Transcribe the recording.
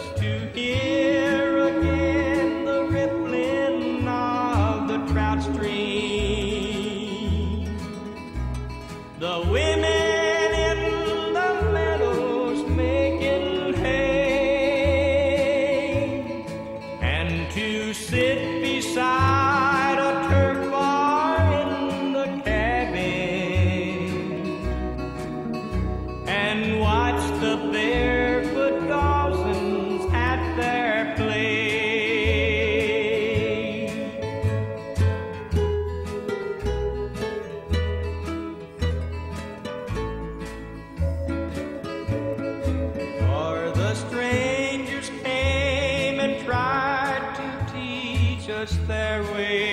just to hear again the rippling of the trout stream. The women in the meadows making hay, and to sit beside a turf fire in the cabin and watch the barefoot dozens at their play. For the strangers came and tried to teach us their way.